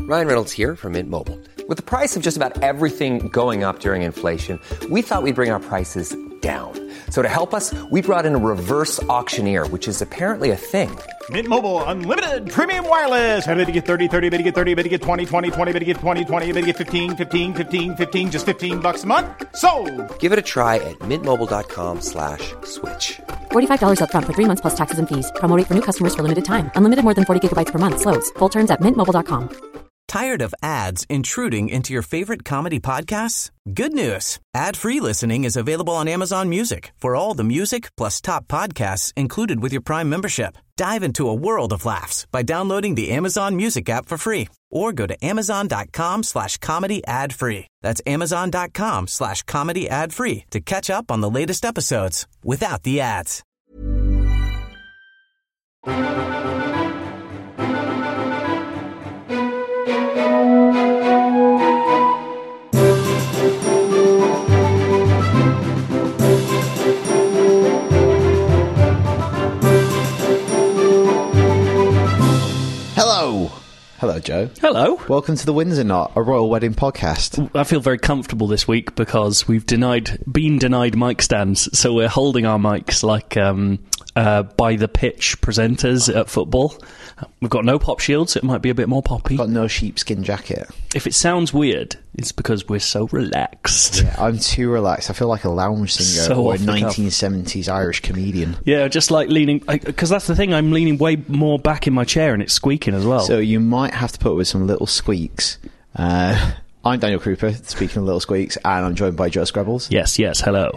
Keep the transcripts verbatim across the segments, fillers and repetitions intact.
Ryan Reynolds here from Mint Mobile. With the price of just about everything going up during inflation, we thought we'd bring our prices down. So to help us, we brought in a reverse auctioneer, which is apparently a thing. Mint Mobile Unlimited Premium Wireless. How to get thirty, thirty, how to get thirty, how to get twenty, twenty, twenty, how to get twenty, twenty, how to get fifteen, fifteen, fifteen, fifteen, just fifteen bucks a month? Sold! Give it a try at mintmobile.com slash switch. forty-five dollars up front for three months plus taxes and fees. Promo rate for new customers for limited time. Unlimited more than forty gigabytes per month. Slows full terms at mint mobile dot com. Tired of ads intruding into your favorite comedy podcasts? Good news. Ad-free listening is available on Amazon Music for all the music plus top podcasts included with your Prime membership. Dive into a world of laughs by downloading the Amazon Music app for free or go to amazon.com slash comedy ad free. That's amazon.com slash comedy ad free to catch up on the latest episodes without the ads. Hello. Hello, Joe. Hello. Welcome to the Windsor Knot, a royal wedding podcast. I feel very comfortable this week because we've denied, been denied mic stands, so we're holding our mics like um, uh, by the pitch presenters at football. We've got no pop shields, so it might be a bit more poppy. Got no sheepskin jacket. If it sounds weird, it's because we're so relaxed. Yeah, I'm too relaxed. I feel like a lounge singer So or a off the cuff. nineteen seventies Irish comedian. Yeah, just like leaning, because that's the thing, I'm leaning way more back in my chair and it's squeaking as well. So you might have to put up with some little squeaks. Uh, I'm Daniel Krupa, speaking of little squeaks, and I'm joined by Joe Scrabbles. Yes, yes, hello.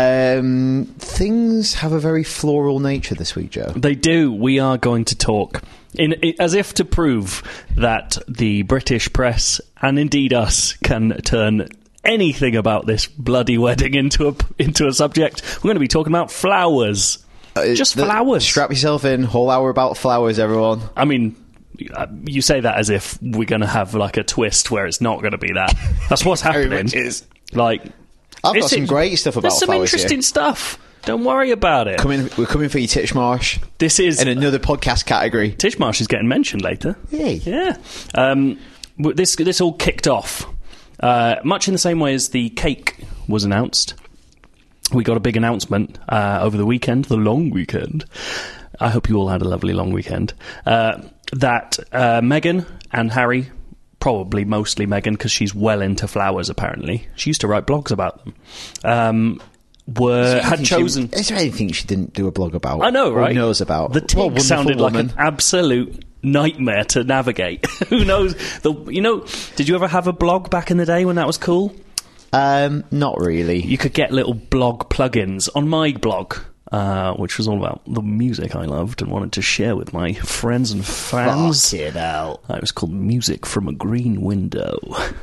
Um, things have a very floral nature this week, Joe. They do. We are going to talk in, in as if to prove that the British press and indeed us can turn anything about this bloody wedding into a into a subject. We're going to be talking about flowers. Uh, Just the, flowers. Strap yourself in. Whole hour about flowers, everyone. I mean, you say that as if we're going to have like a twist where it's not going to be that. That's what's Very happening. much is. Like, I've got it's- some great stuff about There's some flowers interesting here. stuff. Don't worry about it. Coming, we're coming for you, Titchmarsh. This is in another podcast category. Titchmarsh is getting mentioned later. Yay. Yeah. Um, w- this this all kicked off uh, much in the same way as the cake was announced. We got a big announcement uh, over the weekend, the long weekend. I hope you all had a lovely long weekend. Uh, that uh, Meghan and Harry, probably mostly Meghan because she's well into flowers apparently. She used to write blogs about them. Um, were had chosen. She, is there anything she didn't do a blog about? I know, right? Or knows about? The What a tig wonderful sounded like woman. an absolute nightmare to navigate. Who knows? The, you know, did you ever have a blog back in the day when that was cool? Um, not really. You could get little blog plugins on my blog, uh, which was all about the music I loved and wanted to share with my friends and fans. Fuck it out. Uh, It was called Music from a Green Window.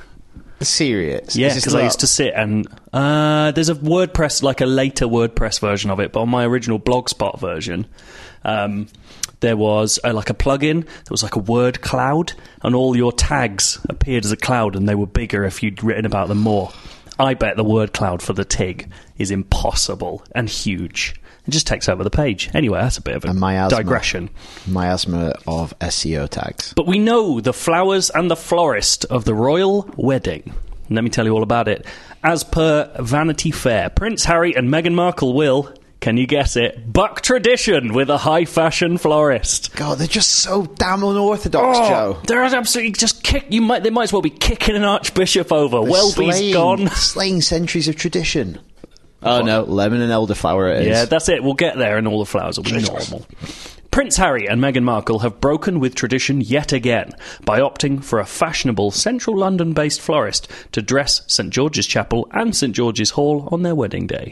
Serious? Yeah, Is this because I like- used to sit and uh, there's a WordPress, like a later WordPress version of it, but on my original Blogspot version, um, there was uh, like a plugin. There was like a word cloud, and all your tags appeared as a cloud, and they were bigger if you'd written about them more. I bet the word cloud for the Tig is impossible and huge. It just takes over the page. Anyway, that's a bit of a And miasma. digression. Miasma of S E O tags. But we know the flowers and the florist of the royal wedding. Let me tell you all about it. As per Vanity Fair, Prince Harry and Meghan Markle will, can you guess it, buck tradition with a high-fashion florist. God, they're just so damn unorthodox, Oh, Joe. they're absolutely just kick. You might. They might as well be kicking an archbishop over. They're Welby's slaying- gone. Slaying centuries of tradition. Oh no, lemon and elderflower it is. Yeah, that's it. We'll get there and all the flowers will be normal. Prince Harry and Meghan Markle have broken with tradition yet again by opting for a fashionable central London-based florist to dress St George's Chapel and St George's Hall on their wedding day.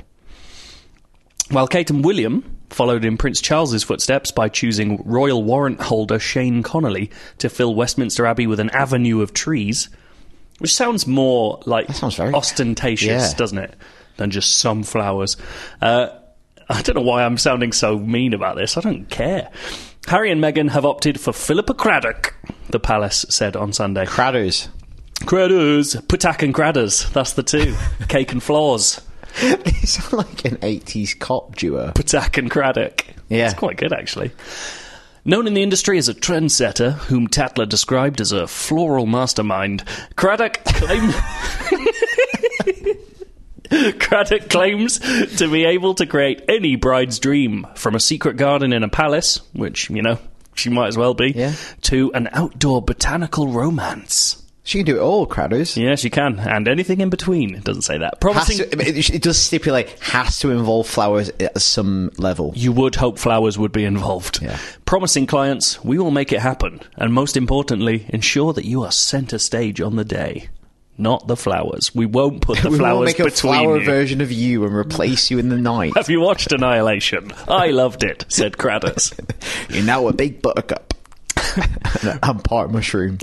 While Kate and William followed in Prince Charles's footsteps by choosing royal warrant holder Shane Connolly to fill Westminster Abbey with an avenue of trees, which sounds more like sounds very- ostentatious, Yeah. doesn't it, than just some flowers. Uh, I don't know why I'm sounding so mean about this. I don't care. Harry and Meghan have opted for Philippa Craddock, the palace said on Sunday. Cradders. Cradders. Putak and Cradders. That's the two. Cake and floors. They sound like an eighties cop duo. Putak and Craddock. Yeah. It's quite good, actually. Known in the industry as a trendsetter, whom Tatler described as a floral mastermind, Craddock claimed... Craddock claims to be able to create any bride's dream, from a secret garden in a palace, which, you know, she might as well be, Yeah. to an outdoor botanical romance. She can do it all, Cradders. Yeah, she can, and anything in between. It doesn't say that. Has Promising... to, it, it does stipulate has to involve flowers at some level. You would hope flowers would be involved. Yeah. Promising clients, we will make it happen, and most importantly, ensure that you are centre stage on the day. Not the flowers. We won't put the we flowers will make a between flower you. version of you and replace you in the night. Have you watched Annihilation? I loved it, said Kratos. You're now a big buttercup. I'm part mushroom.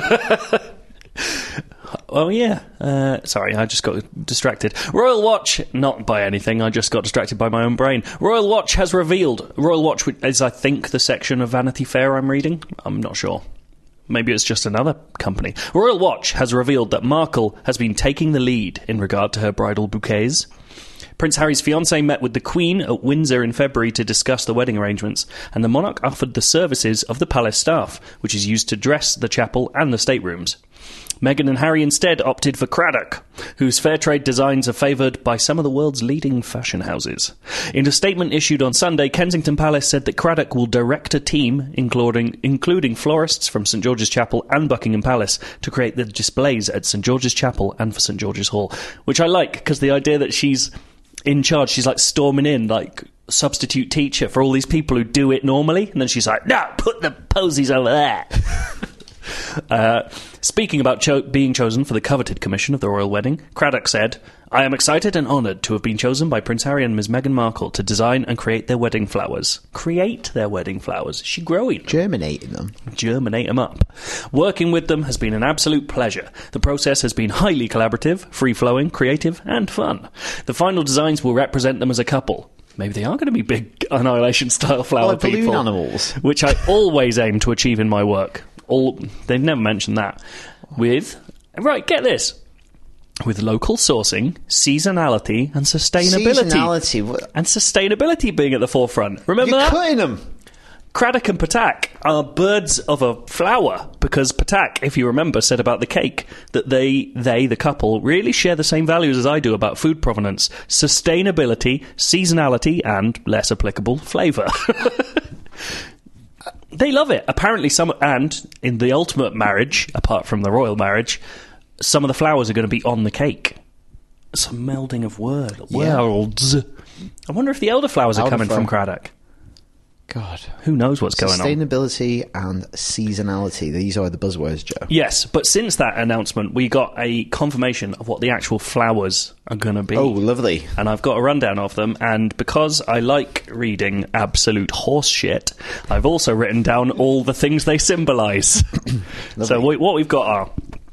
Oh, yeah. Uh, sorry, I just got distracted. Royal Watch, not by anything, I just got distracted by my own brain. Royal Watch has revealed... Royal Watch is, I think, the section of Vanity Fair I'm reading. I'm not sure. Maybe it's just another company. Royal Watch has revealed that Markle has been taking the lead in regard to her bridal bouquets. Prince Harry's fiancée met with the Queen at Windsor in February to discuss the wedding arrangements, and the monarch offered the services of the palace staff, which is used to dress the chapel and the staterooms. Meghan and Harry instead opted for Craddock, whose fair trade designs are favoured by some of the world's leading fashion houses. In a statement issued on Sunday, Kensington Palace said that Craddock will direct a team, including, including florists from St George's Chapel and Buckingham Palace, to create the displays at St George's Chapel and for St George's Hall, which I like, because the idea that she's in charge, she's like storming in, like substitute teacher for all these people who do it normally, and then she's like, no, put the posies over there. Uh, speaking about cho- being chosen for the coveted commission of the royal wedding, Craddock said, I am excited and honoured to have been chosen by Prince Harry and Miss Meghan Markle to design and create their wedding flowers. Create their wedding flowers? Is she growing them? Germinating them. Germinate them up. Working with them has been an absolute pleasure. The process has been highly collaborative, free-flowing, creative and fun. The final designs will represent them as a couple. Maybe they are going to be big Annihilation-style flower Like balloon people. animals. Which I always aim to achieve in my work. All they've never mentioned that. With, right, get this, with local sourcing, seasonality and sustainability. Seasonality. What? And sustainability being at the forefront. Remember You're that? cutting them. Craddock and Patak are birds of a flower, because Patak, if you remember, said about the cake that they, they, the couple, really share the same values as I do about food provenance, sustainability, seasonality, and, less applicable, flavour. They love it. Apparently, some, and in the ultimate marriage, apart from the royal marriage, some of the flowers are going to be on the cake. Some melding of word, Yeah. worlds. I wonder if the elderflowers are coming Elderflower. from Craddock. God. Who knows what's going on? Sustainability and seasonality. These are the buzzwords, Joe. Yes, but since that announcement, we got a confirmation of what the actual flowers are going to be. Oh, lovely. And I've got a rundown of them, and because I like reading absolute horse shit, I've also written down all the things they symbolise. So we, what we've got are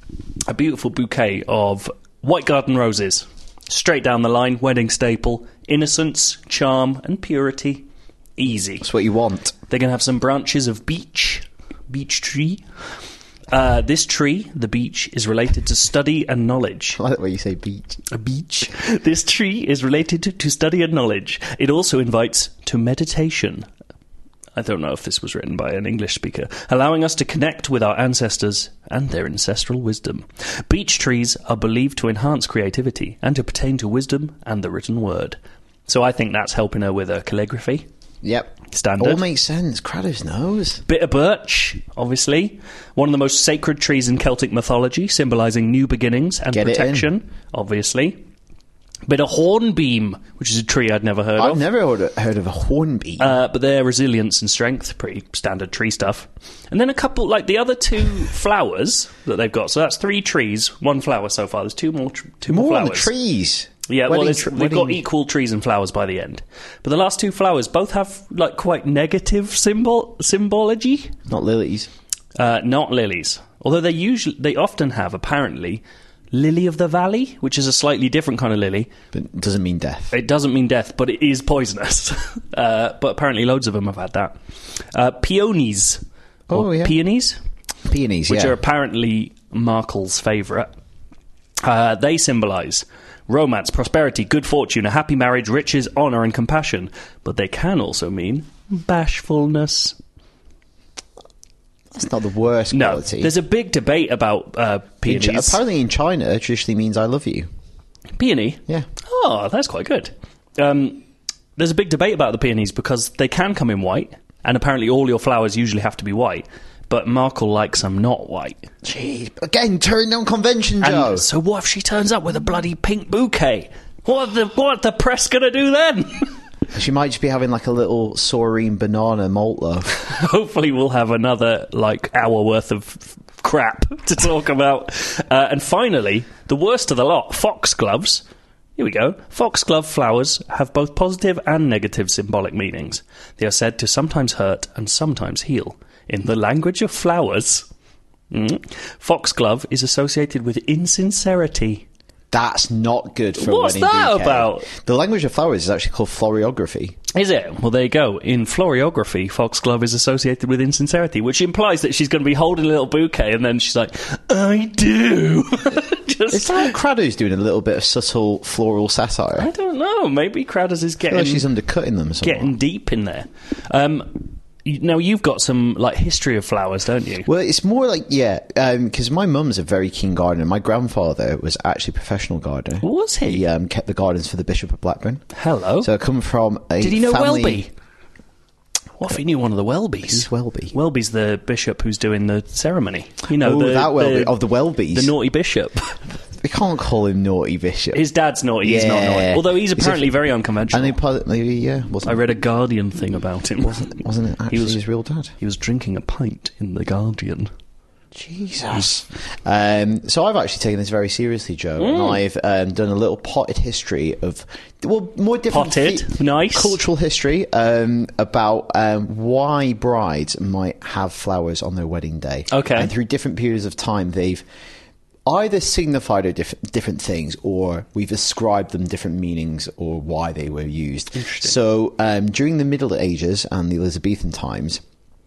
a beautiful bouquet of white garden roses, straight down the line, wedding staple, innocence, charm and purity. Easy. That's what you want. They're going to have some branches of beech, beech tree. Uh, this tree, the beech, is related to study and knowledge. I like the way you say beach. A beech. This tree is related to, to study and knowledge. It also invites to meditation. I don't know if this was written by an English speaker. Allowing us to connect with our ancestors and their ancestral wisdom. Beech trees are believed to enhance creativity and to pertain to wisdom and the written word. So I think that's helping her with her calligraphy. Yep. Standard. All makes sense. Craddock's nose. Bit of birch, obviously. One of the most sacred trees in Celtic mythology, symbolising new beginnings and Get it protection, obviously. Bit of hornbeam, which is a tree I'd never heard I've of. never heard of, heard of a hornbeam. Uh, but their resilience and strength, pretty standard tree stuff. And then a couple, like the other two flowers that they've got. So that's three trees, one flower so far. There's two more, tr- two more, More on flowers. the trees. Yeah, well, Wedding there's- tr- they've got wedding- equal trees and flowers by the end. But the last two flowers both have like quite negative symbol symbology. Not lilies. Uh, not lilies. Although they usually, they often have, apparently, lily of the valley, which is a slightly different kind of lily. But it doesn't mean death. It doesn't mean death, but it is poisonous. uh, but apparently loads of them have had that. Uh, peonies. Oh, or yeah. Peonies, Peonies, which yeah. are apparently Markle's favourite. Uh, they symbolise romance, prosperity, good fortune, a happy marriage, riches, honour and compassion. But they can also mean bashfulness. It's not the worst No, quality. there's a big debate about uh, In Chi- peonies. apparently in China, it traditionally means I love you. Peony? Yeah. Oh, that's quite good. Um, there's a big debate about the peonies because they can come in white, and apparently all your flowers usually have to be white, but Markle likes them not white. Jeez, again, turning down convention, Joe. And so what if she turns up with a bloody pink bouquet? What are the, what are the press going to do then? She might just be having like a little saurine banana malt loaf. Hopefully we'll have another, like, hour worth of crap to talk about. Uh, and finally, the worst of the lot, foxgloves. Here we go. Foxglove flowers have both positive and negative symbolic meanings. They are said to sometimes hurt and sometimes heal. In the language of flowers, mm, foxglove is associated with insincerity. That's not good for What's a wedding that bouquet. about? The language of flowers is actually called floriography. Is it? Well, there you go. In floriography, foxglove is associated with insincerity, which implies that she's going to be holding a little bouquet and then she's like, I do. Just, It's like Craddo's doing a little bit of subtle floral I satire. don't know. Maybe Crowders is I feel getting, like she's undercutting them somewhat. getting deep in there. Um, you, now, you've got some like history of flowers, don't you? Well, it's more like, yeah, because my mum's a very keen gardener. My grandfather was actually a professional gardener. Was he? He um, kept the gardens for the Bishop of Blackburn. Hello. So I come from a Did he know family... Welby? What if he knew one of the Welbys? Who's Welby? Welby's the bishop who's doing the ceremony. You know, Oh, the, that Welby. the- Of the Welbys. the naughty bishop. We can't call him Naughty Bishop. His dad's naughty, he's not Yeah. naughty. Although he's He's apparently a- very unconventional. And he probably, yeah, wasn't I read a Guardian thing about him. Wasn't, wasn't it actually he was, his real dad? He was drinking a pint in the Guardian. Jesus. Um, so I've actually taken this very seriously, Joe, Mm. and I've um, done a little potted history of, well, more different Potted? the- Nice. cultural history um, about um, why brides might have flowers on their wedding day. Okay. And through different periods of time, they've either signified a diff- different things, or we've ascribed them different meanings or why they were used. Interesting. So um, during the Middle Ages and the Elizabethan times,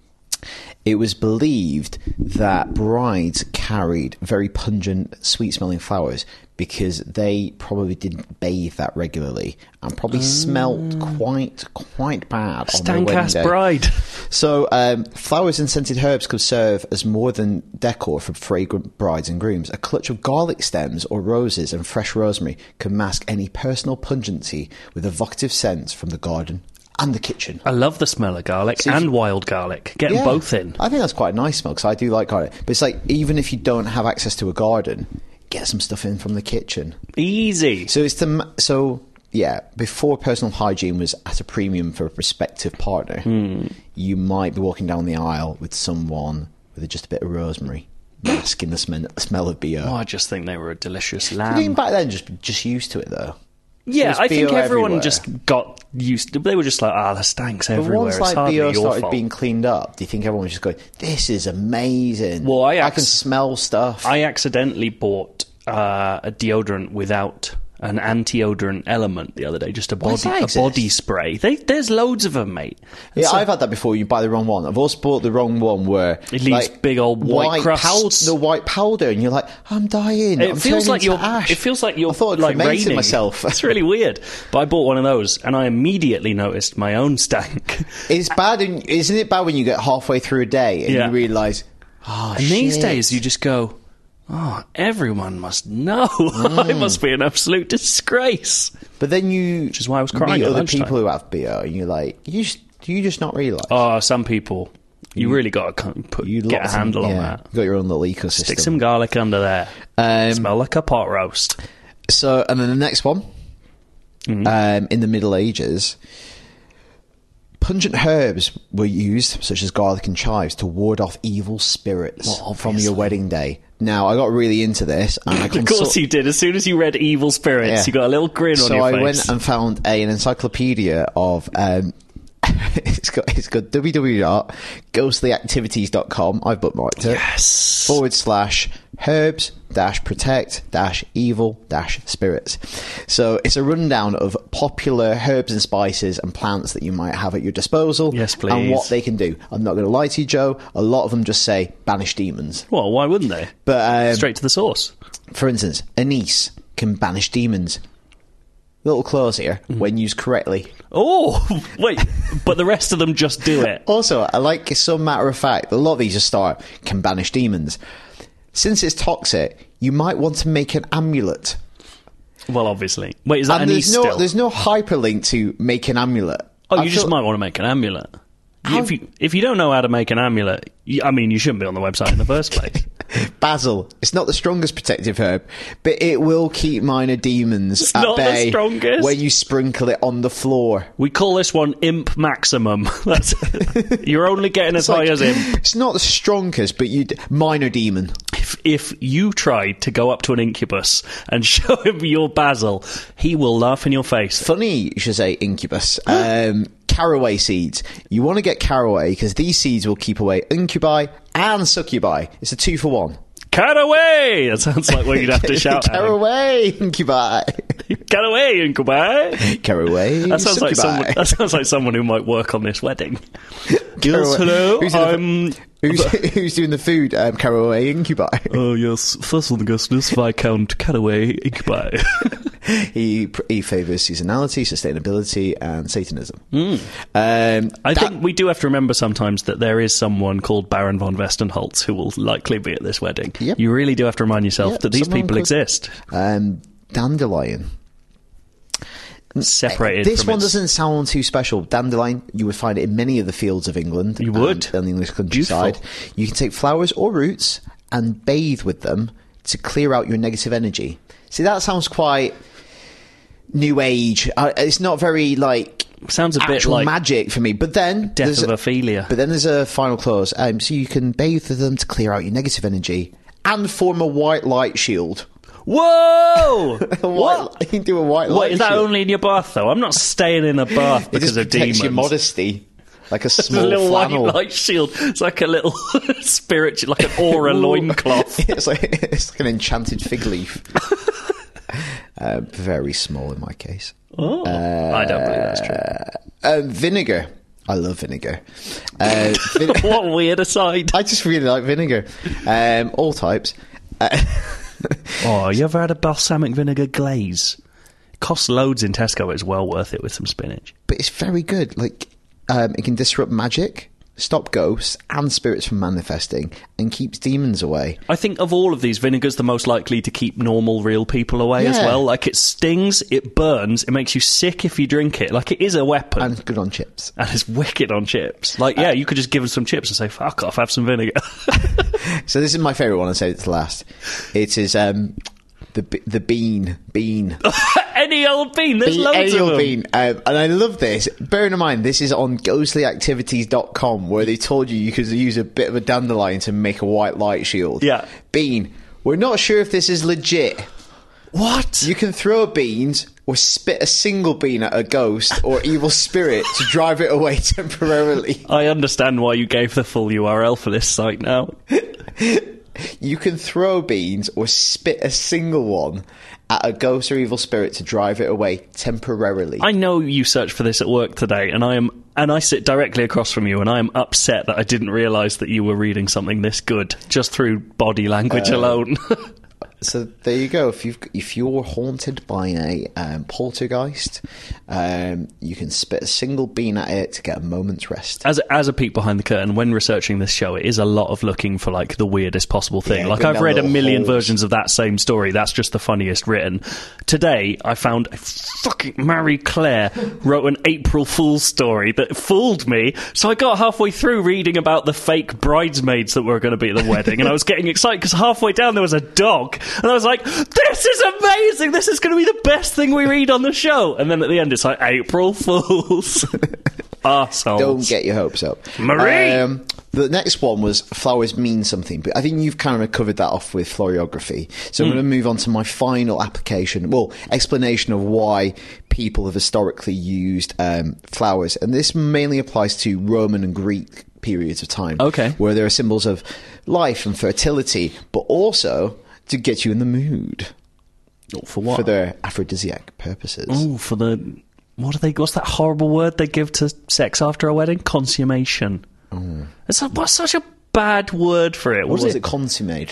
it was believed that brides carried very pungent, sweet-smelling flowers because they probably didn't bathe that regularly and probably smelt quite, quite bad on their Stank wedding ass day. bride. So um, flowers and scented herbs could serve as more than decor for fragrant brides and grooms. A clutch of garlic stems or roses and fresh rosemary can mask any personal pungency with evocative scents from the garden and the kitchen. I love the smell of garlic So if and you- wild garlic. Get them Yeah. both in. I think that's quite a nice smell because I do like garlic. But it's like, even if you don't have access to a garden, get some stuff in from the kitchen. Easy. So it's the ma- so yeah. Before personal hygiene was at a premium for a prospective partner, Hmm. you might be walking down the aisle with someone with just a bit of rosemary, masking the sm- smell of B O. Oh, I just think they were a delicious Even lamb. back then, just just used to it though. Yeah, There's I think B O everyone everywhere. just got used to. They were just like, ah, the stanks But everywhere. once It's like hardly B O your started fault. being cleaned up, do you think everyone was just going, "This is amazing"? Well, I I ac- can smell stuff. I accidentally bought uh, a deodorant without an anti-odorant element the other day. Just a Why does body, that a exist? body spray. They, there's loads of them, mate. And Yeah, so- I've had that before. You buy the wrong one. I've also bought the wrong one where It leaves like, big old white crusts. powder, the white powder, and you're like, I'm dying. It I'm feels turning like to you're. ash. It feels like you're I thought I'd like cremated raining. myself. It's really weird. But I bought one of those, and I immediately noticed my own stank. It's bad, in, isn't it bad when you get halfway through a day and Yeah. you realise, oh, And these shit. days, you just go, oh, everyone must know. Mm. I must be an absolute disgrace. But then you, Which is why I was crying meet at other lunchtime. people who have B O, and you're like, you just, do you just not realise? Oh, some people, you really got to put you get a lot some- handle on yeah, that. You got your own little ecosystem. Stick some garlic under there. Um, Smell like a pot roast. So, and then the next one, Mm-hmm. um, in the Middle Ages, pungent herbs were used, such as garlic and chives, to ward off evil spirits Well, from obviously. your wedding day. Now, I got really into this, and I Of course consult- you did. As soon as you read evil spirits, Yeah. you got a little grin so on your I face. went and found a, an encyclopedia of. Um, it's got it's got w w w dot ghostly activities dot com. I've bookmarked it. Yes. Forward slash herbs dash protect dash evil dash spirits. So it's a rundown of popular herbs and spices and plants that you might have at your disposal. Yes, And please. what they can do. I'm not going to lie to you, Joe. A lot of them just say banish demons. Well, why wouldn't they? But um, Straight to the source. for instance, anise can banish demons. little clause here, mm. when used correctly. Oh, wait, but the rest of them just do it. Also, I like some matter of fact, a lot of these just start, can banish demons. Since it's toxic, you might want to make an amulet. Well, obviously. Wait, is that and an there's E no, still? There's no hyperlink to make an amulet. Oh, you I just feel, might want to make an amulet. If you, if you don't know how to make an amulet, you, I mean, you shouldn't be on the website in the first place. Basil. It's not the strongest protective herb, but it will keep minor demons it's at not bay the strongest. when you sprinkle it on the floor. We call this one Imp Maximum. That's, you're only getting as It's high like, as Imp. It's not the strongest, but you minor demon. If, if you tried to go up to an incubus and show him your Basil, he will laugh in your face. Funny you should say incubus. um, caraway seeds. You want to get caraway because these seeds will keep away incubi and succubi. It's a two for one. Caraway! That sounds like what you'd have to shout at him. Caraway incubi. Caraway incubi. Caraway that sounds like succubi. someone. That sounds like someone who might work on this wedding. Yes, hello. Who's, I'm. who's, who's doing the food? Um, Caraway incubi. Oh yes, first on the guest list, Viscount Caraway incubi. he he favours seasonality, sustainability, and Satanism. Mm. Um, I that, think we do have to remember sometimes that there is someone called Baron von Westenholz who will likely be at this wedding. Yep. You really do have to remind yourself Yep, that these someone people could- exist. Um, dandelion. Separated This from one its- doesn't sound too special. Dandelion, you would find it in many of the fields of England. You would. And on the English countryside. Beautiful. You can take flowers or roots and bathe with them to clear out your negative energy. See, that sounds quite new age. Uh, it's not very, like... Sounds a bit actual like magic for me. But then... Death there's of a- Ophelia. But then there's a final clause. Um, so you can bathe with them to clear out your negative energy and form a white light shield. Whoa! A white, What? you can do a white light Wait, is that shield. only in your bath, though? I'm not staying in a bath It because just of protects demons. your modesty. Like a It's a small little flannel. white light shield. It's like a little spirit, like an aura loincloth. it's, like, it's like an enchanted fig leaf. uh, very small in my case. Oh, uh, I don't believe that's true. Uh, vinegar. I love vinegar. Uh, vin- What a weird aside. I just really like vinegar. Um, all types. Uh, Oh, you ever had a balsamic vinegar glaze? It costs loads in Tesco, but it's well worth it with some spinach. but it's very good. Like, um, it can disrupt magic, stop ghosts and spirits from manifesting, and keeps demons away. I think of all of these, vinegar's the most likely to keep normal, real people away as Yeah. well. Like, it stings, it burns, it makes you sick if you drink it. Like, it is a weapon. And good on chips. And it's wicked on chips. Like, yeah, you could just give them some chips and say, fuck off, have some vinegar. So this is my favourite one. I saved it to last. It is um, the b- the bean. Bean. Any old bean, there's The loads of ale them. bean. Um, and I love this. Bearing in mind, this is on ghostly activities dot com, where they told you you could use a bit of a dandelion to make a white light shield. Yeah. Bean. We're not sure if this is legit. What? You can throw beans or spit a single bean at a ghost or evil spirit to drive it away temporarily. I understand why you gave the full U R L for this site now. You can throw beans or spit a single one at a ghost or evil spirit to drive it away temporarily. I know you searched for this at work today, and I am, and I sit directly across from you, and I am upset that I didn't realise that you were reading something this good just through body language Uh, alone. So there you go. If you if you're haunted by a um, poltergeist, um, you can spit a single bean at it to get a moment's rest. As a, as a peek behind the curtain, when researching this show, it is a lot of looking for like the weirdest possible thing. Yeah, like going I've down read a little million holes. versions of that same story. That's just the funniest written. Today, I found a fucking Marie Claire wrote an April Fool's story that fooled me. So I got halfway through reading about the fake bridesmaids that were going to be at the wedding, and I was getting excited because halfway down there was a dog, and I was like, "This is amazing! This is going to be the best thing we read on the show." And then at the end, it's like April Fools. Arseholes. Don't get your hopes up. Marie! Um, the next one was flowers mean something, but I think you've kind of covered that off with florography. So I'm going to move on to my final application, well, explanation of why people have historically used um, flowers. And this mainly applies to Roman and Greek periods of time. Okay. Where there are symbols of life and fertility, but also to get you in the mood. For what? For their aphrodisiac purposes. Oh, for the... What do they... What's that horrible word they give to sex after a wedding? Consummation. Oh. It's a, what's such a bad word for it? Or What was is it it? consummated?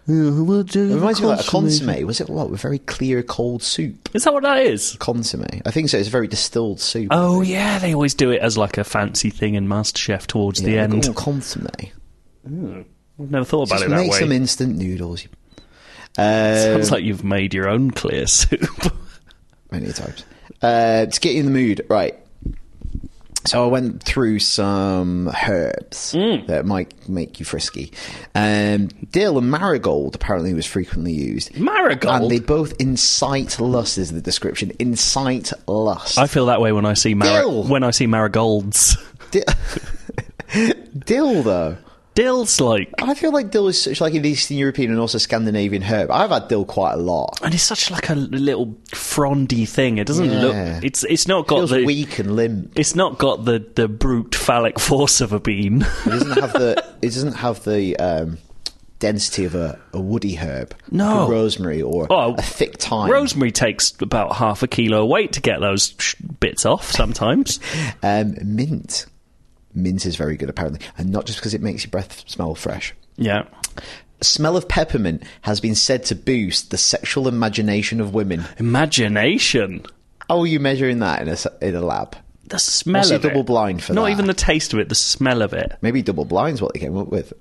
It reminds me of like a consomme. Was it what? A very clear cold soup. Is that what that is? Consomme. I think so. It's a very distilled soup. Oh yeah, they always do it as like a fancy thing in MasterChef towards yeah, the end. Oh, consomme. Mm. I've never thought about Just it that make way. some instant noodles. Um, Sounds like you've made your own clear soup. Many times. Uh, to get you in the mood, right. So I went through some herbs Mm. that might make you frisky. Um, dill and marigold apparently was frequently used. Marigold? And they both incite lust is the description. Incite lust. I feel that way when I see mari- Dill. when I see marigolds. Di- dill, though. Dill's like... I feel like dill is such like an Eastern European and also Scandinavian herb. I've had dill quite a lot. And it's such like a little frondy thing. It doesn't Yeah. look... It's it's not got It feels the... weak and limp. It's not got the, the brute phallic force of a bean. It doesn't have the. It doesn't have the um, density of a, a woody herb. No. Like a rosemary or Oh, a thick thyme. Rosemary takes about half a kilo of weight to get those sh- bits off sometimes. Um, mint. Mint is very good apparently, and not just because it makes your breath smell fresh. Yeah. Smell of peppermint has been said to boost the sexual imagination of women. Imagination. How are you measuring that in a s- in a lab? The smell What's of your double it. blind for Not that? even the taste of it, the smell of it. Maybe double blind's what they came up with.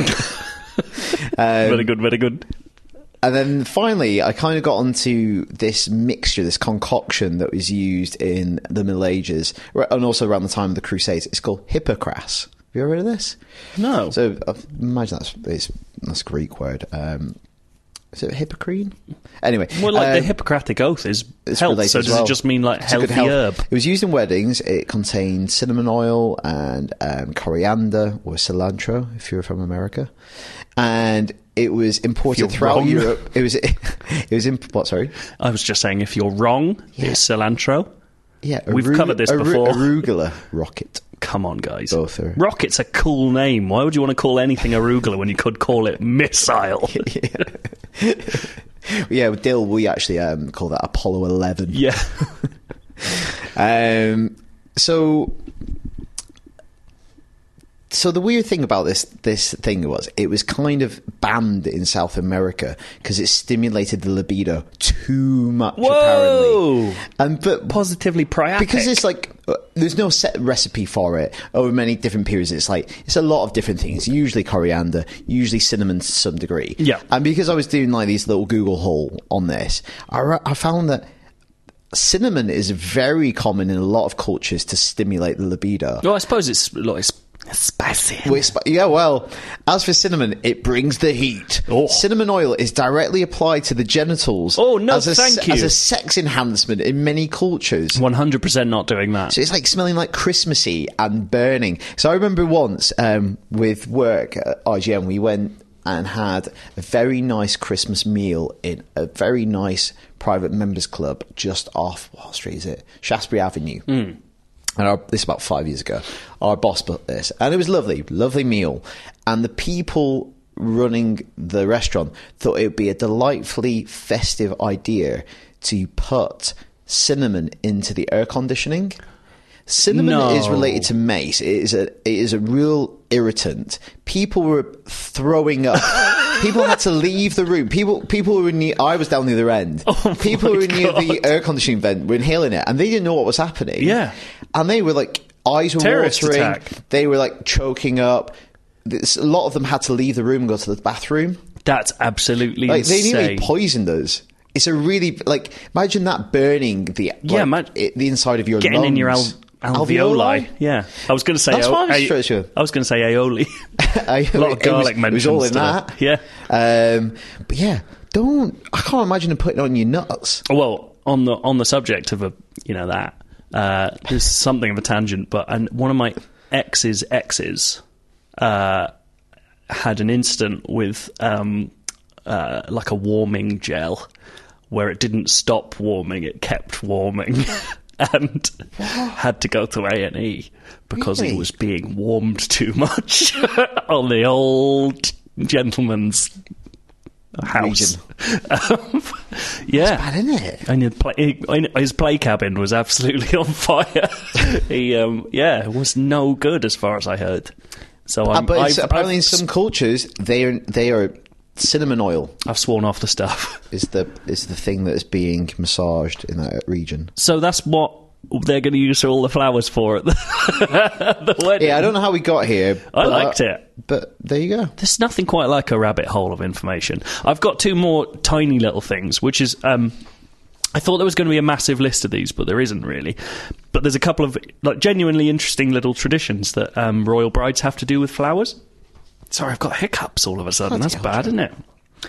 very good, very good. And then finally, I kind of got onto this mixture, this concoction that was used in the Middle Ages, and also around the time of the Crusades. It's called Hippocras. Have you ever heard of this? No. So I imagine that's it's, that's a Greek word. Um, is it Hippocrene? Anyway, Well, like the um, Hippocratic Oath is it's health, related so as does well. it just mean like It's a good healthy health. herb? It was used in weddings. It contained cinnamon oil and um, coriander or cilantro, if you're from America, and it was imported You're throughout wrong. Europe. It was it was imp- what? Sorry. I was just saying, if you're wrong, Yeah. it's cilantro. Yeah, We've aru- covered this aru- before. Arugula rocket. Come on, guys. Both are- Rocket's a cool name. Why would you want to call anything arugula when you could call it missile? Yeah, with dill, we actually um, call that Apollo eleven. Yeah. Um, so, so the weird thing about this this thing was it was kind of banned in South America because it stimulated the libido too much. Whoa! Apparently, and but Positively priapic. because it's like uh, there's no set recipe for it over many different periods. It's like it's a lot of different things. Usually coriander, usually cinnamon to some degree. Yeah. And because I was doing like these little Google haul on this, I, ra- I found that cinnamon is very common in a lot of cultures to stimulate the libido. Well, I suppose it's, look, it's spicy. Well, it's- yeah, well, as for cinnamon, it brings the heat. Oh. Cinnamon oil is directly applied to the genitals. Oh, no, as a, thank se- you. As a sex enhancement in many cultures. one hundred percent not doing that. So it's like smelling like Christmassy and burning. So I remember once um, with work at I G M, we went and had a very nice Christmas meal in a very nice private members club just off, what street is it? Shaftesbury Avenue. Mm. And our, this is about five years ago. Our boss built this. And it was lovely, lovely meal. And the people running the restaurant thought it would be a delightfully festive idea to put cinnamon into the air conditioning. Cinnamon No. is related to mace. It is a it is a real irritant. People were throwing up. People had to leave the room. People people who were near. I was down the other end. Oh people my who were near God. the air conditioning vent were inhaling it, and they didn't know what was happening. Yeah. and they were like eyes were Terrorist watering. attack. They were like choking up. This, a lot of them had to leave the room and go to the bathroom. That's absolutely Like they insane. nearly poisoned us. It's a really like imagine that burning the Yeah, like, man- it, the inside of your Getting lungs. in your al- alveoli. Yeah. I was going to say... That's a- what I was a- trying to show. I was going to say aioli. I- A lot of it garlic was, it was all in mentions that. today. Um, but yeah, don't. I can't imagine them putting it on your nuts. Well, on the on the subject of a you know that uh, there's something of a tangent, but and one of my ex's exes uh, had an incident with um, uh, like a warming gel where it didn't stop warming; it kept warming, and had to go to A and E because Really? it was being warmed too much on the old gentleman's house. Um, yeah, Bad, isn't it? and his play, his play cabin was absolutely on fire. he, um, yeah, it was no good as far as I heard. So Uh, I'm, but it's, I've, apparently, I've, in some cultures, they are they are cinnamon oil. I've sworn off the stuff. Is the is the thing that is being massaged in that region. So that's what they're going to use all the flowers for at the, the wedding. Yeah, I don't know how we got here. I but, liked it. But there you go. There's nothing quite like a rabbit hole of information. I've got two more tiny little things, which is... Um, I thought there was going to be a massive list of these, but there isn't really. But there's a couple of like genuinely interesting little traditions that um, royal brides have to do with flowers. Sorry, I've got hiccups all of a sudden. That's bad, isn't it?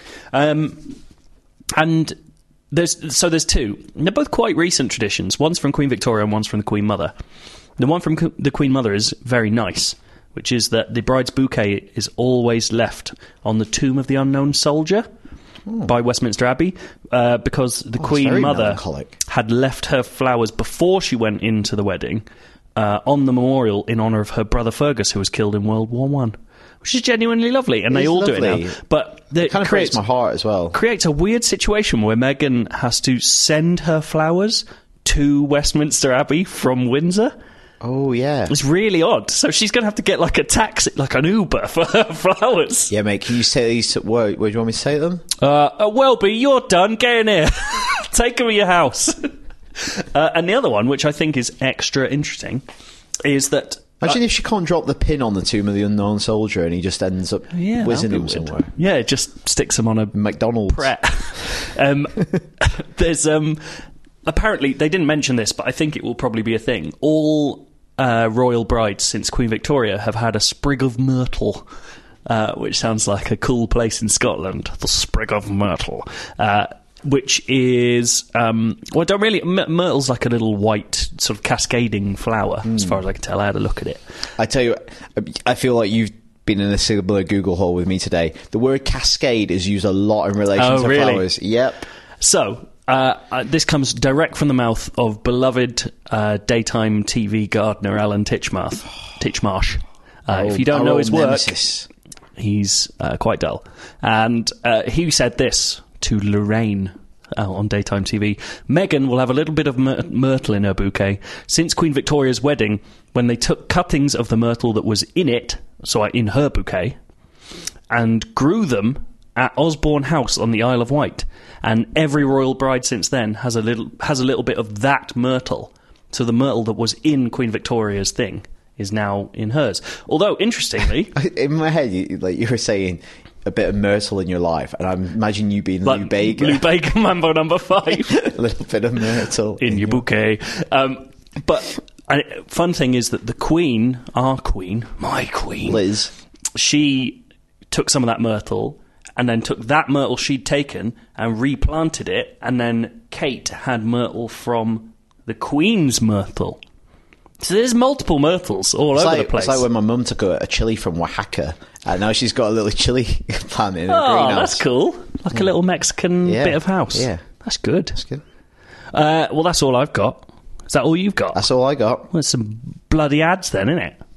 Um, and there's so there's two. And they're both quite recent traditions. One's from Queen Victoria and one's from the Queen Mother. The one from the Queen Mother is very nice, which is that the bride's bouquet is always left on the tomb of the unknown soldier. By Westminster Abbey, uh, because the oh, Queen Mother melancholic. had left her flowers before she went into the wedding uh, on the memorial in honour of her brother Fergus, who was killed in World War One, which is genuinely lovely, and it they all lovely. do it now. But it kind of creates my heart as well. Creates a weird situation where Meghan has to send her flowers to Westminster Abbey from Windsor. Oh, yeah. It's really odd. So she's going to have to get like a taxi, like an Uber for her flowers. Yeah, mate, can you say these? Where, where do you want me to say them? Uh, uh, Welby, you're done. Get in here. Take them to your house. uh, and the other one, which I think is extra interesting, is that... Imagine uh, if she can't drop the pin on the tomb of the unknown soldier and he just ends up yeah, whizzing him weird. somewhere. Yeah, it just sticks him on a... McDonald's. Pret. um, there's... Um, apparently, they didn't mention this, but I think it will probably be a thing. All... Uh, royal brides since Queen Victoria have had a sprig of myrtle, uh, which sounds like a cool place in Scotland. The sprig of myrtle, uh, which is um, well, I don't really. M- myrtle's like a little white sort of cascading flower, mm. as far as I can tell. I had a look at it. I tell you, I feel like you've been in a similar Google hole with me today. The word cascade is used a lot in relation oh, to really? flowers. Yep. So. Uh, uh, this comes direct from the mouth of beloved uh, daytime T V gardener Alan Titchmarsh. Titchmarsh. Uh, oh, if you don't know his work, nemesis. he's uh, quite dull. And uh, he said this to Lorraine uh, on daytime T V. Meghan will have a little bit of myr- myrtle in her bouquet. Since Queen Victoria's wedding, when they took cuttings of the myrtle that was in it, so in her bouquet, and grew them at Osborne House on the Isle of Wight. And every royal bride since then has a little has a little bit of that myrtle. So the myrtle that was in Queen Victoria's thing is now in hers. Although, interestingly... in my head, you, like you were saying, a bit of myrtle in your life, and I imagine you being like Lou Bega. Lou Bega, Mambo number five. A little bit of myrtle. In, in your, your bouquet. Um, but uh, fun thing is that the Queen, our Queen, my Queen... Liz. She took some of that myrtle... and then took that myrtle she'd taken and replanted it, and then Kate had myrtle from the Queen's myrtle. So there's multiple myrtles all it's over like, the place. It's like when my mum took a, a chili from Oaxaca, and now she's got a little chili plant in her oh, greenhouse. That's cool. Like yeah. a little Mexican yeah. bit of house. Yeah. That's good. That's good. Uh, well, that's all I've got. Is that all you've got? That's all I got. Well, there's some bloody ads then, isn't it?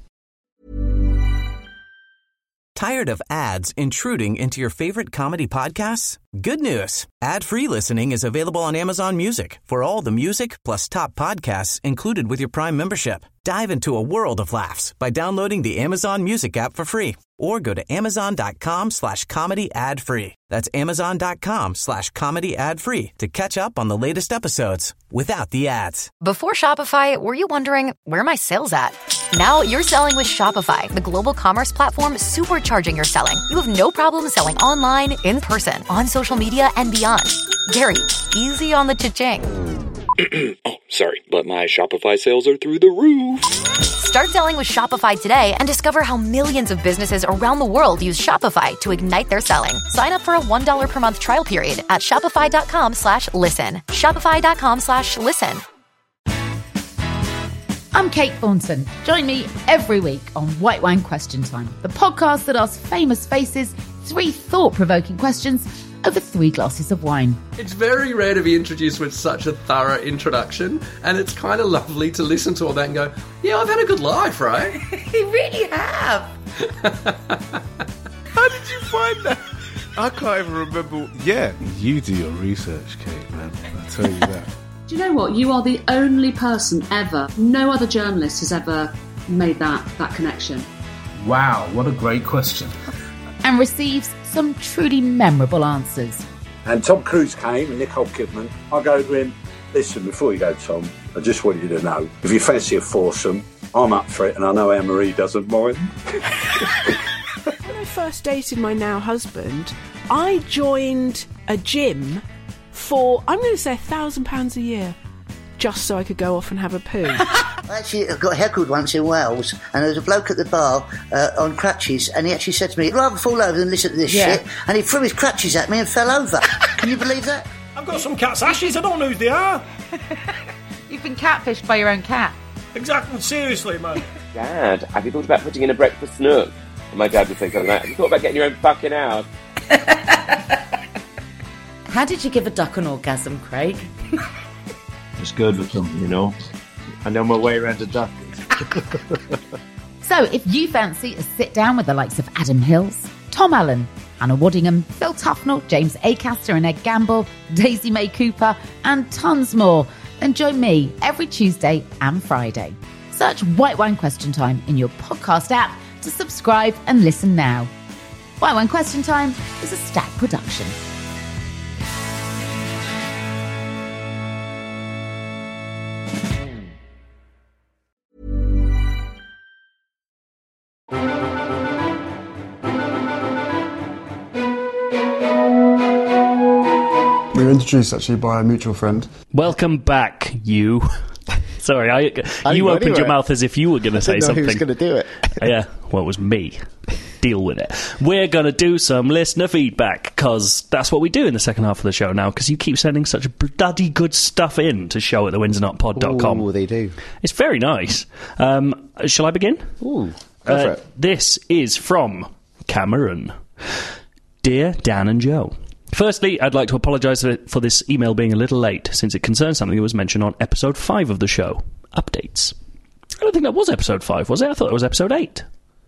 Tired of ads intruding into your favorite comedy podcasts? Good news. Ad-free listening is available on Amazon Music for all the music plus top podcasts included with your Prime membership. Dive into a world of laughs by downloading the Amazon Music app for free or go to amazon.com slash comedy ad free. That's amazon.com slash comedy ad free to catch up on the latest episodes without the ads. Before Shopify, were you wondering, where are my sales at? Now you're selling with Shopify, the global commerce platform supercharging your selling. You have no problem selling online, in person, on social media, and beyond. Gary, easy on the cha-ching. Oh, sorry, but my Shopify sales are through the roof. Start selling with Shopify today and discover how millions of businesses around the world use Shopify to ignite their selling. Sign up for a one dollar per month trial period at shopify.com slash listen. Shopify.com slash listen. I'm Kate Thornton. Join me every week on White Wine Question Time, the podcast that asks famous faces three thought-provoking questions over three glasses of wine. It's very rare to be introduced with such a thorough introduction, and it's kind of lovely to listen to all that and go, yeah, I've had a good life, right? You really have. How did you find that? I can't even remember. Yeah, you do your research, Kate, man. I'll tell you that. Do you know what? You are the only person ever, no other journalist has ever made that, that connection. Wow, what a great question. And receives some truly memorable answers. And Tom Cruise came and Nicole Kidman. I go to him, listen, before you go, Tom, I just want you to know, if you fancy a foursome, I'm up for it, and I know Anne-Marie doesn't mind. When I first dated my now husband, I joined a gym for, I'm going to say, a thousand pounds a year, just so I could go off and have a poo. I actually got heckled once in Wales, and there was a bloke at the bar uh, on crutches, and he actually said to me, "I'd rather fall over than listen to this Yeah. shit," and he threw his crutches at me and fell over. Can you believe that? I've got some cat's ashes, I don't know who they are. You've been catfished by your own cat. Exactly, seriously, man. Dad, have you thought about putting in a breakfast nook? And my dad would say something like, have you thought about getting your own fucking house? How did you give a duck an orgasm, Craig? Just good with them, you know. I know my way around a duck. So if you fancy a sit down with the likes of Adam Hills, Tom Allen, Hannah Waddingham, Phil Tufnell, James Acaster and Ed Gamble, Daisy May Cooper, and tons more, then join me every Tuesday and Friday. Search White Wine Question Time in your podcast app to subscribe and listen now. White Wine Question Time is a Stack production. We were introduced actually by a mutual friend. Welcome back, you. Sorry, I, I you didn't go opened your anywhere. mouth as if you were going to I say didn't know something. who was going to do it. Yeah, well, it was me. Deal with it. We're going to do some listener feedback, because that's what we do in the second half of the show now, because you keep sending such bloody good stuff in to show at the windsor not pod dot com. Oh, they do. It's very nice. Um, shall I begin? Ooh, go Uh, for it. This is from Cameron. Dear Dan and Joe, firstly, I'd like to apologise for this email being a little late, since it concerns something that was mentioned on episode five of the show. Updates. I don't think that was episode five, was it? I thought it was episode eight.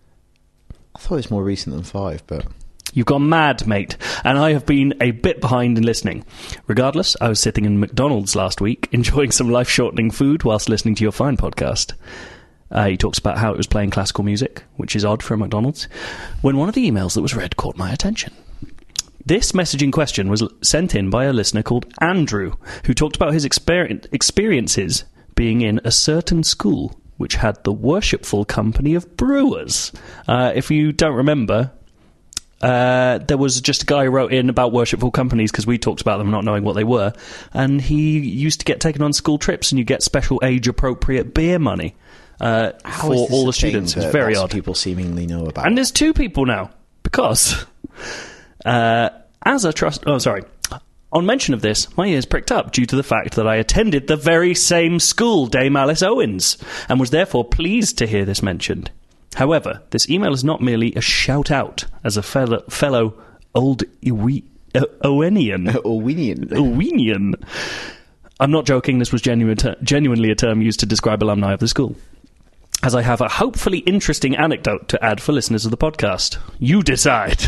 I thought it was more recent than five, but... You've gone mad, mate, and I have been a bit behind in listening. Regardless, I was sitting in McDonald's last week, enjoying some life-shortening food whilst listening to your fine podcast. Uh, he talks about how it was playing classical music, which is odd for a McDonald's, when one of the emails that was read caught my attention. This messaging question was sent in by a listener called Andrew, who talked about his exper- experiences being in a certain school which had the worshipful company of brewers. Uh, if you don't remember, uh, there was just a guy who wrote in about worshipful companies because we talked about them not knowing what they were, and he used to get taken on school trips and you get special age-appropriate beer money uh, How for is this all a the thing students. It's that very lots odd. of people seemingly know about. And there's two people now, because uh, as a trust... Oh, sorry. On mention of this, my ears pricked up due to the fact that I attended the very same school, Dame Alice Owens, and was therefore pleased to hear this mentioned. However, this email is not merely a shout-out as a fellow, fellow old Iwi- uh, Owenian. Owenian. Owenian. I'm not joking, this was genuine ter- genuinely a term used to describe alumni of the school. As I have a hopefully interesting anecdote to add for listeners of the podcast. You decide.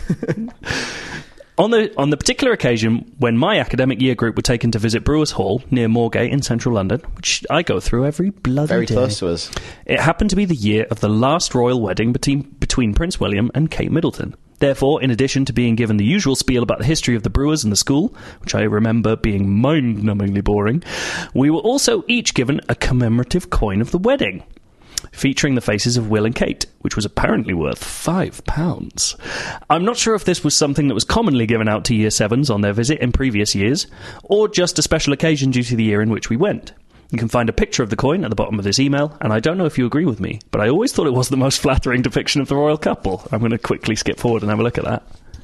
On the on the particular occasion when my academic year group were taken to visit Brewers Hall near Moorgate in central London, which I go through every bloody Very day. close to us. It happened to be the year of the last royal wedding between, between Prince William and Kate Middleton. Therefore, in addition to being given the usual spiel about the history of the Brewers and the school, which I remember being mind-numbingly boring, we were also each given a commemorative coin of the wedding, featuring the faces of Will and Kate, which was apparently worth five pounds. I'm not sure if this was something that was commonly given out to Year sevens on their visit in previous years, or just a special occasion due to the year in which we went. You can find a picture of the coin at the bottom of this email, and I don't know if you agree with me, but I always thought it was the most flattering depiction of the royal couple. I'm going to quickly skip forward and have a look at that.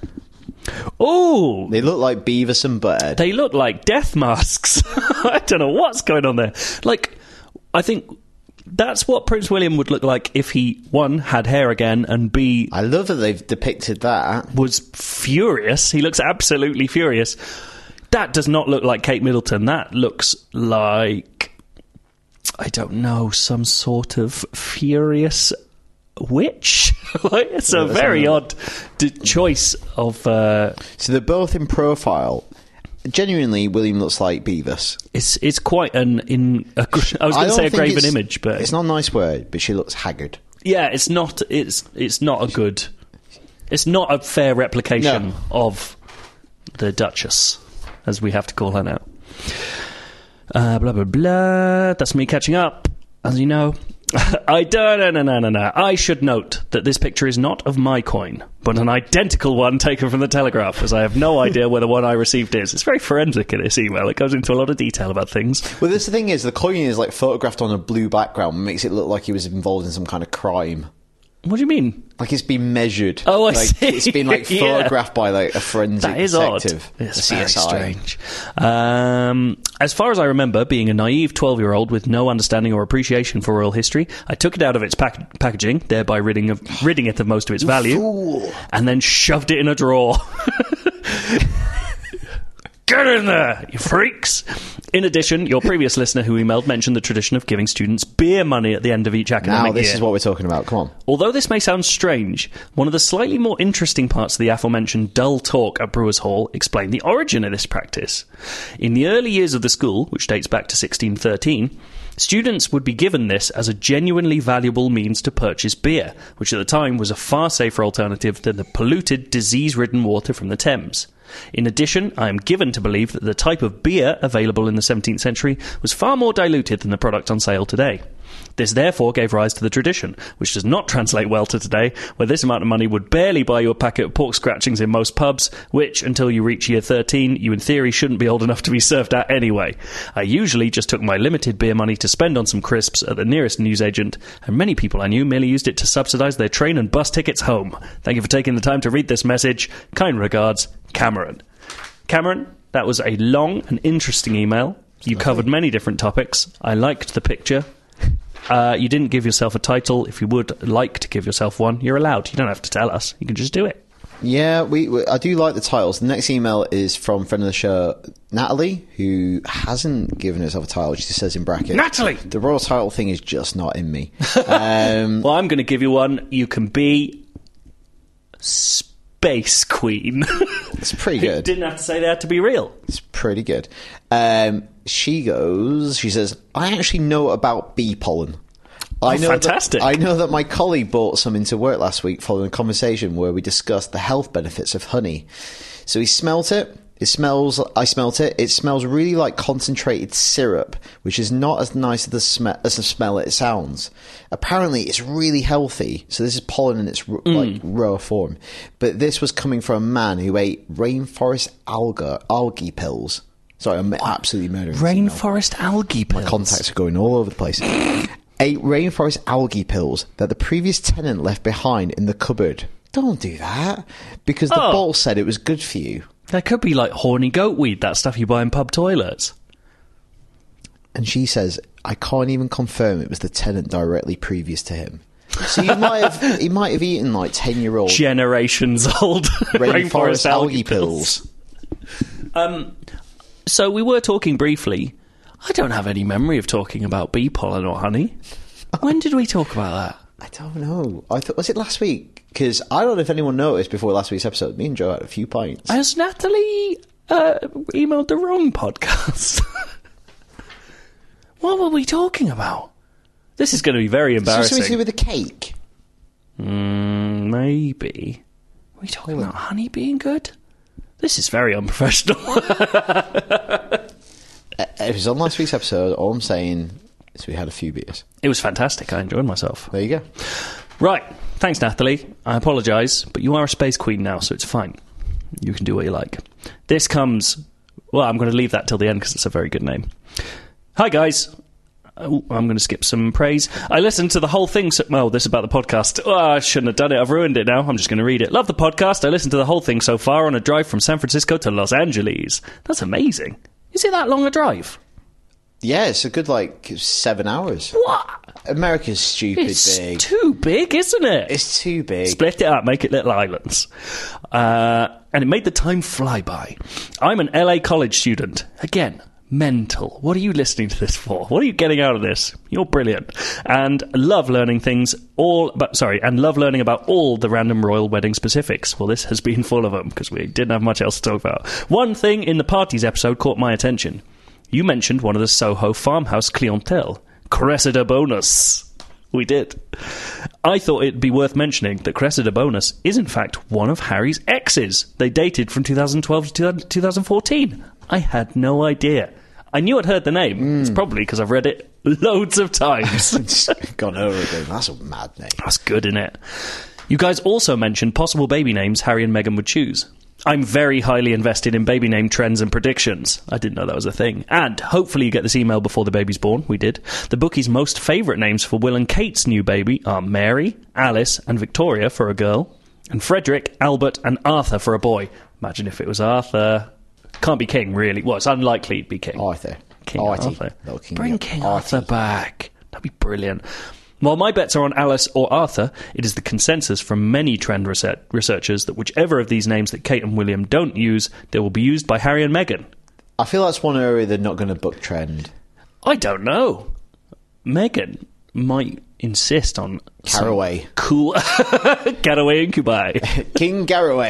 Oh! They look like Beavis and Butthead. They look like death masks. I don't know what's going on there. Like, I think... That's what Prince William would look like if he, one, had hair again, and B... I love that they've depicted that. ...was furious. He looks absolutely furious. That does not look like Kate Middleton. That looks like... I don't know, some sort of furious witch? Like, it's a Yeah, very odd d- choice of... Uh, so they're both in profile... Genuinely, William looks like Beavis. It's it's quite an in. A, I was going to say a graven image, but it's not a nice word. But she looks haggard. Yeah, it's not. It's it's not a good. It's not a fair replication No. of the Duchess, as we have to call her now. Uh, blah, blah, blah. That's me catching up, as you know. I don't, no, no, no, no, no. I should note that this picture is not of my coin, but an identical one taken from the Telegraph, as I have no idea where the one I received is. It's very forensic in this email. It goes into a lot of detail about things. Well, this the thing is, the coin is like photographed on a blue background, makes it look like he was involved in some kind of crime. What do you mean? Like it's been measured. Oh, I like, see. It's been like Yeah. photographed by like a forensic That is detective. odd. It's a very C S I. strange. Um, as far as I remember, being a naive twelve-year-old with no understanding or appreciation for royal history, I took it out of its pack- packaging, thereby ridding of ridding it of most of its value, Fool. and then shoved it in a drawer. Get in there, you freaks! In addition, your previous listener who emailed mentioned the tradition of giving students beer money at the end of each academic Now, this year. is what we're talking about. Come on. Although this may sound strange, one of the slightly more interesting parts of the aforementioned dull talk at Brewers Hall explained the origin of this practice. In the early years of the school, which dates back to sixteen thirteen, students would be given this as a genuinely valuable means to purchase beer, which at the time was a far safer alternative than the polluted, disease-ridden water from the Thames. In addition, I am given to believe that the type of beer available in the seventeenth century was far more diluted than the product on sale today. This therefore gave rise to the tradition, which does not translate well to today, where this amount of money would barely buy you a packet of pork scratchings in most pubs, which, until you reach year thirteen, you in theory shouldn't be old enough to be served at anyway. I usually just took my limited beer money to spend on some crisps at the nearest newsagent, and many people I knew merely used it to subsidise their train and bus tickets home. Thank you for taking the time to read this message. Kind regards, Cameron. Cameron, that was a long and interesting email. You covered many different topics. I liked the picture. Uh, you didn't give yourself a title. If you would like to give yourself one, you're allowed. You don't have to tell us. You can just do it. Yeah, we, we I do like the titles. The next email is from friend of the show, Natalie, who hasn't given herself a title. She just says in brackets, Natalie! The royal title thing is just not in me. Um, well, I'm going to give you one. You can be Space Queen. It's pretty good. Didn't have to say that to be real. It's pretty good. Um, she goes, she says, I actually know about bee pollen. I Oh, know fantastic. That, I know that my colleague brought some into work last week following a conversation where we discussed the health benefits of honey. So he smelt it. It smells, I smelt it. It smells really like concentrated syrup, which is not as nice as the, sm- as the smell it sounds. Apparently, it's really healthy. So this is pollen in its r- Mm. like raw form. But this was coming from a man who ate rainforest alga, algae pills. Sorry, I'm absolutely murdering this email. Rainforest algae pills. My contacts are going all over the place. Ate rainforest algae pills that the previous tenant left behind in the cupboard. Don't do that. Because the Oh. boss said it was good for you. That could be like horny goat weed, that stuff you buy in pub toilets. And she says, I can't even confirm it was the tenant directly previous to him. So he might have he might have eaten like ten year old generations old rainforest, rainforest algae algae pills. Um, so we were talking briefly. I don't have any memory of talking about bee pollen or honey. When did we talk about that? I don't know. I thought was it last week? Because I don't know if anyone noticed before last week's episode. Me and Joe had a few pints. Has Natalie uh, emailed the wrong podcast? What were we talking about? This is going to be very embarrassing. Something to do with the cake. Mm, maybe. Are we talking about honey being good? This is very unprofessional. It was on last week's episode. All I'm saying is we had a few beers. It was fantastic. I enjoyed myself. There you go. Right. Thanks, Natalie. I apologise, but you are a space queen now, so it's fine. You can do what you like. This comes... Well, I'm going to leave that till the end because it's a very good name. Hi, guys. Oh, I'm going to skip some praise. I listened to the whole thing. So, well, this is about the podcast. Oh, I shouldn't have done it. I've ruined it now. I'm just going to read it. Love the podcast. I listened to the whole thing so far on a drive from San Francisco to Los Angeles. That's amazing. Is it that long a drive? Yeah, it's a good, like, seven hours. What? America's stupid It's big. too big, isn't it? It's too big. Split it up, make it little islands. Uh, and it made the time fly by. I'm an L A college student. Again, mental. What are you listening to this for? What are you getting out of this? You're brilliant. And love learning things all but sorry, and love learning about all the random royal wedding specifics. Well, this has been full of them because we didn't have much else to talk about. One thing in the parties episode caught my attention. You mentioned one of the Soho farmhouse clientele. Cressida bonus. We did. I thought it'd be worth mentioning that Cressida Bonus is in fact one of Harry's exes. They dated from two thousand twelve to two thousand fourteen. I had no idea. I knew I'd heard the name. Mm. It's probably because I've read it loads of times. Just gone over it going, that's a mad name. That's good, isn't it? You guys also mentioned possible baby names Harry and Meghan would choose. I'm very highly invested in baby name trends and predictions. I didn't know that was a thing. And hopefully you get this email before the baby's born. We did. The bookies' most favourite names for Will and Kate's new baby are Mary, Alice and Victoria for a girl, and Frederick, Albert and Arthur for a boy. Imagine if it was Arthur. Can't be King, really. Well, it's unlikely to be King. Arthur. King Artie. Arthur. No, King Bring Artie. King Arthur back. That'd be brilliant. While my bets are on Alice or Arthur, it is the consensus from many trend research- researchers that whichever of these names that Kate and William don't use, they will be used by Harry and Meghan. I feel that's one area they're not going to book trend. I don't know. Meghan might insist on Caraway. Cool. Caraway incubi. King Caraway.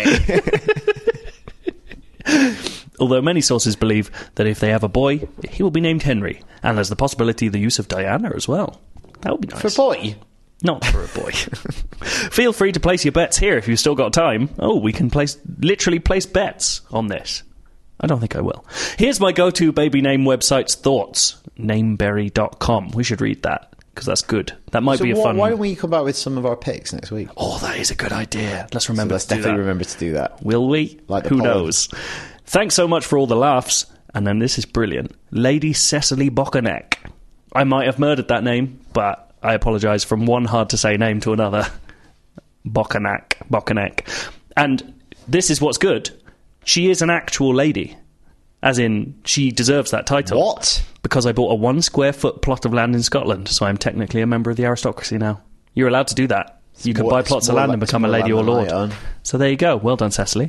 Although many sources believe that if they have a boy, he will be named Henry, and there's the possibility of the use of Diana as well. That would be nice. For a boy? Not for a boy. Feel free to place your bets here if you've still got time. Oh, we can place literally place bets on this. I don't think I will. Here's my go-to baby name website's thoughts. Nameberry dot com. We should read that, because that's good. That might so be a wh- fun... Why don't we come back with some of our picks next week? Oh, that is a good idea. Let's remember so let's to do definitely that. remember to do that. Will we? Like the Who pollen. knows? Thanks so much for all the laughs. And then this is brilliant. Lady Cecily Bokanek. I might have murdered that name, but I apologise, from one hard-to-say name to another. Bokanek. Bokanek. And this is what's good. She is an actual lady. As in, she deserves that title. What? Because I bought a one-square-foot plot of land in Scotland, so I'm technically a member of the aristocracy now. You're allowed to do that. You can more- buy it's plots of more land la- and it's become a more lady or land than lord. I own. So there you go. Well done, Cecily.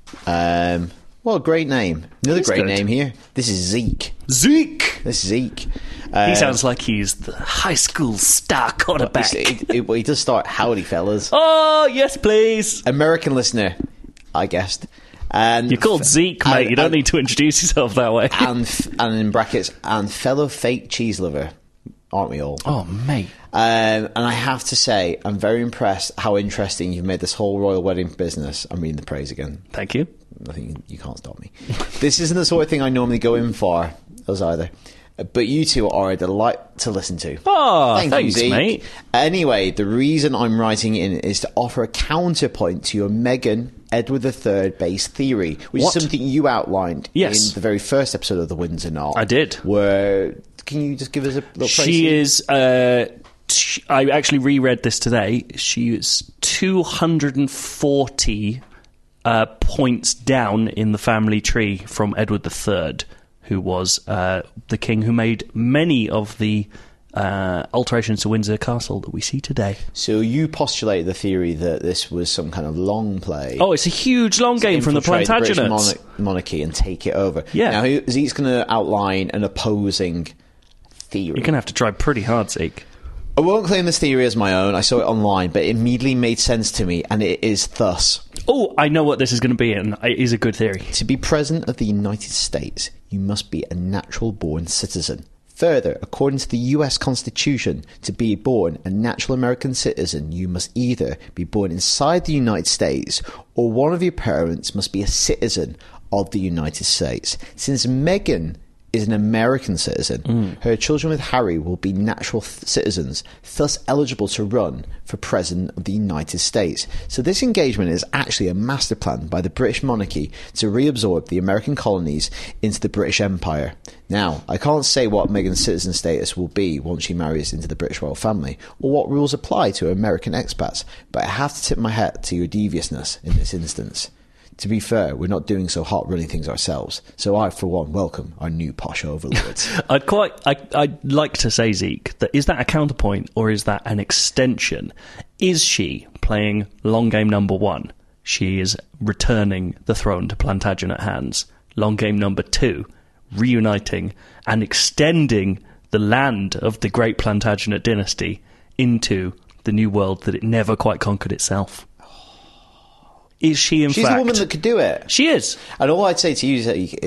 Um, well, great name. Another It's great good. name here. This is Zeke. Zeke! This is Zeke. He Um, sounds like he's the high school star quarterback. It, it, well, he does start howdy, fellas. Oh, yes, please. American listener, I guessed. And You're called Zeke, mate. and- you don't and- need to introduce yourself that way. and f- and in brackets, and fellow fake cheese lover, aren't we all? Oh, mate. Um, and I have to say, I'm very impressed how interesting you've made this whole royal wedding business. I'm reading the praise again. Thank you. I think you, you can't stop me. This isn't the sort of thing I normally go in for, as either. But you two are a delight to listen to. Oh, Thank thanks, you, Zeke. mate. Anyway, the reason I'm writing in is to offer a counterpoint to your Meghan Edward the Third based theory, which What? is something you outlined Yes. in the very first episode of The Windsor Knot. I did. Where, can you just give us a little She précis? is... Uh, t- I actually reread this today. She is two hundred forty uh, points down in the family tree from Edward the Third, who was uh, the king who made many of the uh, alterations to Windsor Castle that we see today. So you postulate the theory that this was some kind of long play. Oh, it's a huge long game from the infiltrate British Plantagenets. monarch- monarchy and take it over. Yeah. Now, who- Zeke's going to outline an opposing theory. You're going to have to try pretty hard, Zeke. I won't claim this theory as my own. I saw it online, but it immediately made sense to me, and it is thus. Oh, I know what this is going to be, and it is a good theory. To be president of the United States, you must be a natural-born citizen. Further, according to the U S Constitution, to be born a natural American citizen, you must either be born inside the United States or one of your parents must be a citizen of the United States. Since Meghan is an American citizen, Mm. her children with Harry will be natural th- citizens, thus eligible to run for President of the United States. So this engagement is actually a master plan by the British monarchy to reabsorb the American colonies into the British Empire. Now, I can't say what Meghan's citizen status will be once she marries into the British royal family, or what rules apply to American expats, but I have to tip my hat to your deviousness in this instance. To be fair, we're not doing so hot running things ourselves, so I, for one, welcome our new posh overlords. I'd quite, I, I'd like to say, Zeke, that is that a counterpoint or is that an extension? Is she playing long game number one? She is returning the throne to Plantagenet hands. Long game number two, reuniting and extending the land of the great Plantagenet dynasty into the new world that it never quite conquered itself. Is she, in She's fact... the woman that could do it. She is. And all I'd say to you Zeke, is,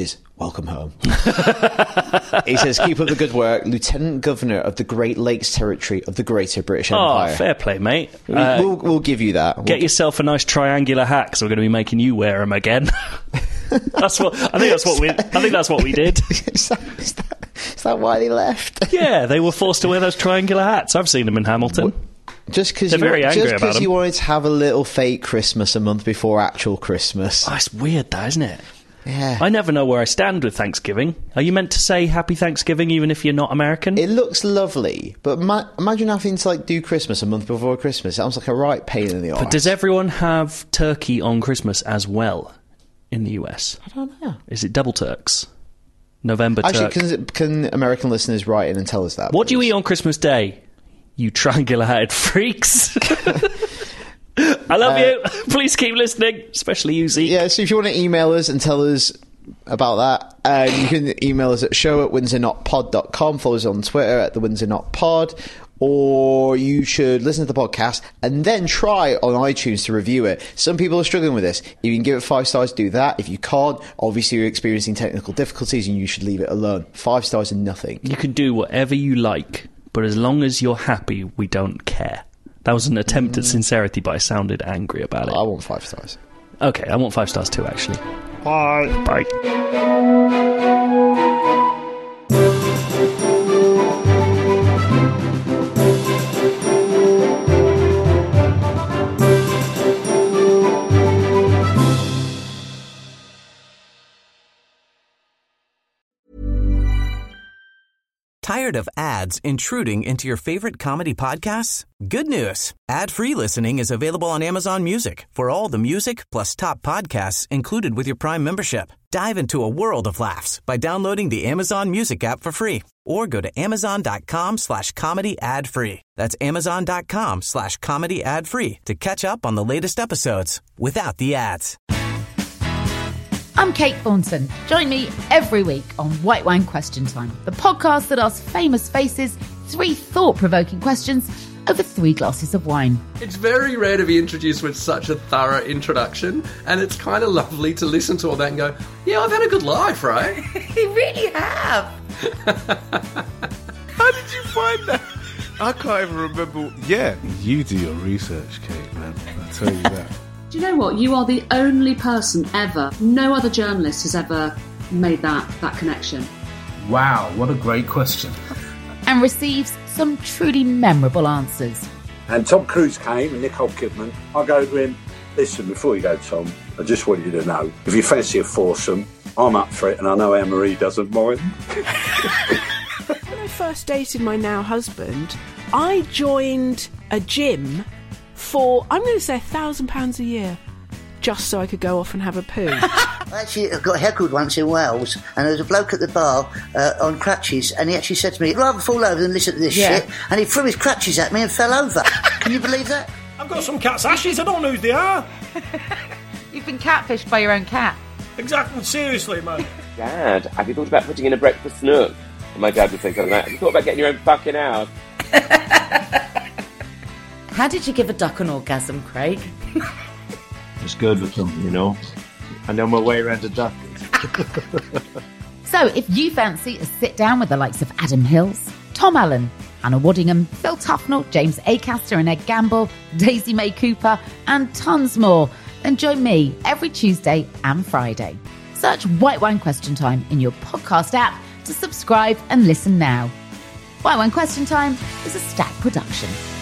welcome home. He says, keep up the good work, Lieutenant Governor of the Great Lakes Territory of the Greater British Empire. Oh, fair play, mate. We, Uh, we'll, we'll give you that. We'll get yourself a nice triangular hat, because we're going to be making you wear them again. That's what I think. That's what we. I think that's what we did. is, that, is, that, is that why they left? Yeah, they were forced to wear those triangular hats. I've seen them in Hamilton. Just because They're you, very angry just about 'cause them. you wanted to have a little fake Christmas a month before actual Christmas. Oh, it's weird, that, isn't it? Yeah. I never know where I stand with Thanksgiving. Are you meant to say Happy Thanksgiving even if you're not American? It looks lovely, but ma- imagine having to like do Christmas a month before Christmas. It sounds like a right pain in the arse. But does everyone have turkey on Christmas as well in the U S? I don't know. Is it double turks? November Actually, turk? can, can American listeners write in and tell us that? What do you eat on Christmas Day, you triangular-hatted freaks? I love Uh, you. Please keep listening, especially you, Zeke. Yeah, so if you want to email us and tell us about that, uh, you can email us at show at windsor not pod dot com, follow us on Twitter at the Windsor Not Pod, or you should listen to the podcast and then try on iTunes to review it. Some people are struggling with this. If you can give it five stars, do that. If you can't, obviously you're experiencing technical difficulties and you should leave it alone. Five stars and nothing. You can do whatever you like, but as long as you're happy, we don't care. That was an attempt at sincerity, but I sounded angry about it. I want five stars. Okay, I want five stars too, actually. Bye. Bye. Tired of ads intruding into your favorite comedy podcasts? Good news. Ad-free listening is available on Amazon Music for all the music plus top podcasts included with your Prime membership. Dive into a world of laughs by downloading the Amazon Music app for free or go to amazon.com slash comedy ad free. That's amazon.com slash comedy ad free to catch up on the latest episodes without the ads. I'm Kate Thornton. Join me every week on White Wine Question Time, the podcast that asks famous faces three thought-provoking questions over three glasses of wine. It's very rare to be introduced with such a thorough introduction, and it's kind of lovely to listen to all that and go, yeah, I've had a good life, right? You really have. How did you find that? I can't even remember. Yeah, you do your research, Kate, man. I tell you that. Do you know what? You are the only person ever, no other journalist has ever made that, that connection. Wow, what a great question. And receives some truly memorable answers. And Tom Cruise came and Nicole Kidman. I go to him, listen, before you go, Tom, I just want you to know, if you fancy a foursome, I'm up for it, and I know Anne-Marie doesn't mind. When I first dated my now husband, I joined a gym for, I'm going to say, a thousand pounds a year, just so I could go off and have a poo. I actually got heckled once in Wales, and there was a bloke at the bar uh, on crutches, and he actually said to me, I'd rather fall over than listen to this Yeah. shit, and he threw his crutches at me and fell over. Can you believe that? I've got some cat's ashes, I don't know who they are. You've been catfished by your own cat. Exactly, seriously, man. Dad, have you thought about putting in a breakfast nook? And my dad would think of that. Have you thought about getting your own fucking house? How did you give a duck an orgasm, Craig? It's good with them, you know. And then we'll way around a duck. So if you fancy a sit down with the likes of Adam Hills, Tom Allen, Hannah Waddingham, Phil Tufnell, James Acaster and Ed Gamble, Daisy May Cooper, and tons more, then join me every Tuesday and Friday. Search White Wine Question Time in your podcast app to subscribe and listen now. White Wine Question Time is a Stack production.